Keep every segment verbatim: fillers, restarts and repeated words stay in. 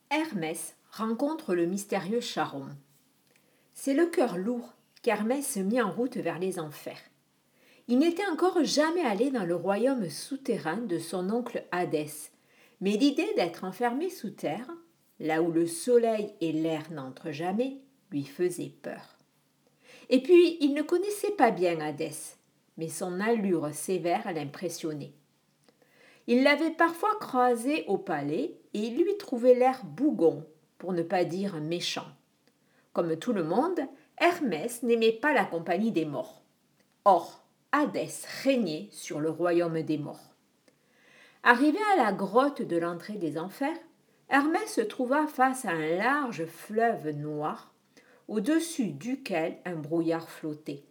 Hermès rencontre le mystérieux Charon. C'est le cœur lourd qu'Hermès se mit en route vers les enfers. Il n'était encore jamais allé dans le royaume souterrain de son oncle Hadès, mais l'idée d'être enfermé sous terre, là où le soleil et l'air n'entrent jamais, lui faisait peur. Et puis il ne connaissait pas bien Hadès, mais son allure sévère l'impressionnait. Il l'avait parfois croisé au palais et il lui trouvait l'air bougon, pour ne pas dire méchant. Comme tout le monde, Hermès n'aimait pas la compagnie des morts. Or, Hadès régnait sur le royaume des morts. Arrivé à la grotte de l'entrée des enfers, Hermès se trouva face à un large fleuve noir, au-dessus duquel un brouillard flottait.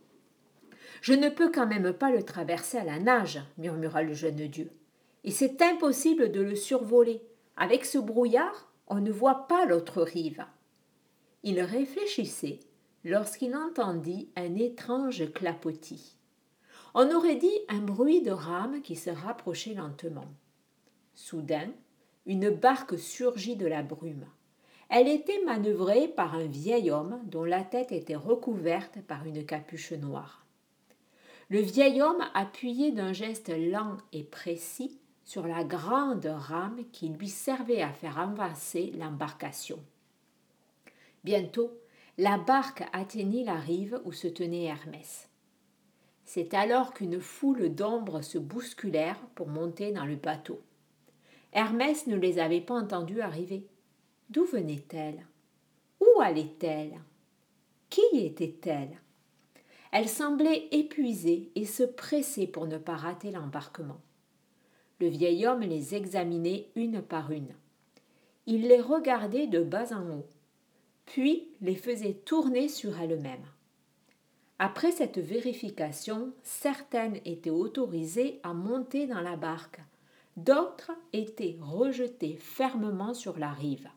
« Je ne peux quand même pas le traverser à la nage, murmura le jeune dieu. Et c'est impossible de le survoler. Avec ce brouillard, on ne voit pas l'autre rive. » Il réfléchissait lorsqu'il entendit un étrange clapotis. On aurait dit un bruit de rames qui se rapprochait lentement. Soudain, une barque surgit de la brume. Elle était manœuvrée par un vieil homme dont la tête était recouverte par une capuche noire. Le vieil homme appuyait d'un geste lent et précis sur la grande rame qui lui servait à faire avancer l'embarcation. Bientôt, la barque atteignit la rive où se tenait Hermès. C'est alors qu'une foule d'ombres se bousculèrent pour monter dans le bateau. Hermès ne les avait pas entendues arriver. D'où venait-elle? Où allait-elle? Qui était-elle? Elle semblait épuisée et se pressait pour ne pas rater l'embarquement. Le vieil homme les examinait une par une. Il les regardait de bas en haut, puis les faisait tourner sur elles-mêmes. Après cette vérification, certaines étaient autorisées à monter dans la barque, d'autres étaient rejetées fermement sur la rive.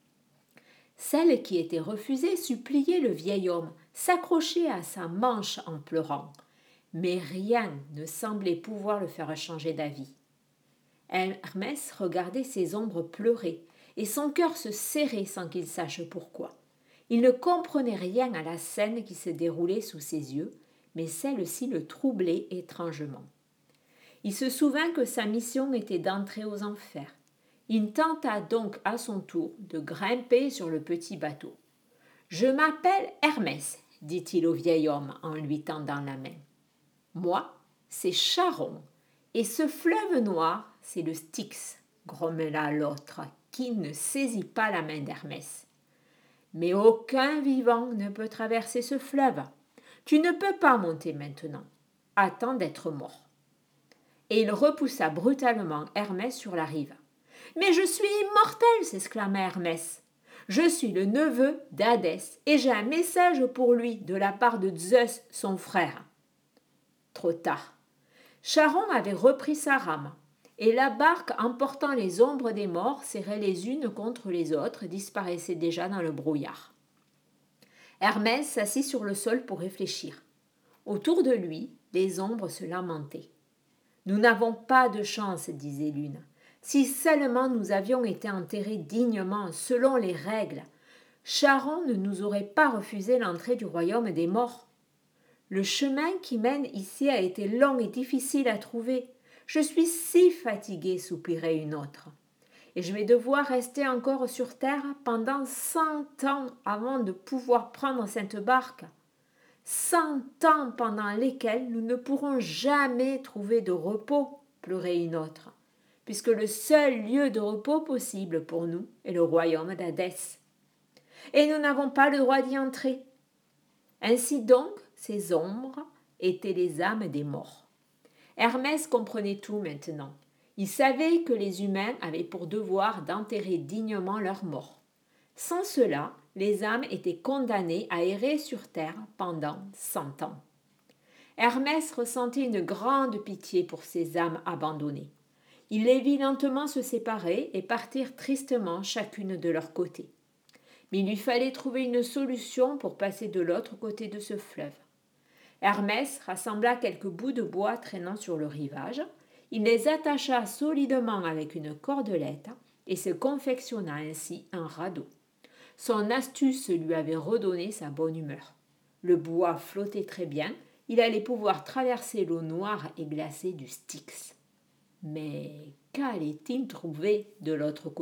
Celles qui étaient refusées suppliaient le vieil homme, s'accrochaient à sa manche en pleurant, mais rien ne semblait pouvoir le faire changer d'avis. Hermès regardait ces ombres pleurer, et son cœur se serrait sans qu'il sache pourquoi. Il ne comprenait rien à la scène qui se déroulait sous ses yeux, mais celle-ci le troublait étrangement. Il se souvint que sa mission était d'entrer aux enfers. Il tenta donc à son tour de grimper sur le petit bateau. « Je m'appelle Hermès, dit-il au vieil homme en lui tendant la main. « Moi, c'est Charon, et ce fleuve noir, c'est le Styx, grommela l'autre, qui ne saisit pas la main d'Hermès. Mais aucun vivant ne peut traverser ce fleuve. Tu ne peux pas monter maintenant. Attends d'être mort. » Et il repoussa brutalement Hermès sur la rive. « Mais je suis immortel !» s'exclama Hermès. « Je suis le neveu d'Hadès et j'ai un message pour lui de la part de Zeus, son frère. » Trop tard. Charon avait repris sa rame, et la barque emportant les ombres des morts serrées les unes contre les autres disparaissait déjà dans le brouillard. Hermès s'assit sur le sol pour réfléchir. Autour de lui, les ombres se lamentaient. « Nous n'avons pas de chance, disait l'une. Si seulement nous avions été enterrés dignement, selon les règles, Charon ne nous aurait pas refusé l'entrée du royaume des morts. Le chemin qui mène ici a été long et difficile à trouver. Je suis si fatiguée, soupirait une autre. Et je vais devoir rester encore sur terre pendant cent ans avant de pouvoir prendre cette barque. Cent ans pendant lesquels nous ne pourrons jamais trouver de repos, pleurait une autre, puisque le seul lieu de repos possible pour nous est le royaume d'Hadès. Et nous n'avons pas le droit d'y entrer. Ainsi donc, ces ombres étaient les âmes des morts. Hermès comprenait tout maintenant. Il savait que les humains avaient pour devoir d'enterrer dignement leurs morts. Sans cela, les âmes étaient condamnées à errer sur terre pendant cent ans. Hermès ressentit une grande pitié pour ces âmes abandonnées. Il les vit lentement se séparer et partir tristement chacune de leur côté. Mais il lui fallait trouver une solution pour passer de l'autre côté de ce fleuve. Hermès rassembla quelques bouts de bois traînant sur le rivage. Il les attacha solidement avec une cordelette et se confectionna ainsi un radeau. Son astuce lui avait redonné sa bonne humeur. Le bois flottait très bien, il allait pouvoir traverser l'eau noire et glacée du Styx. Mais qu'allait-il trouver de l'autre côté ?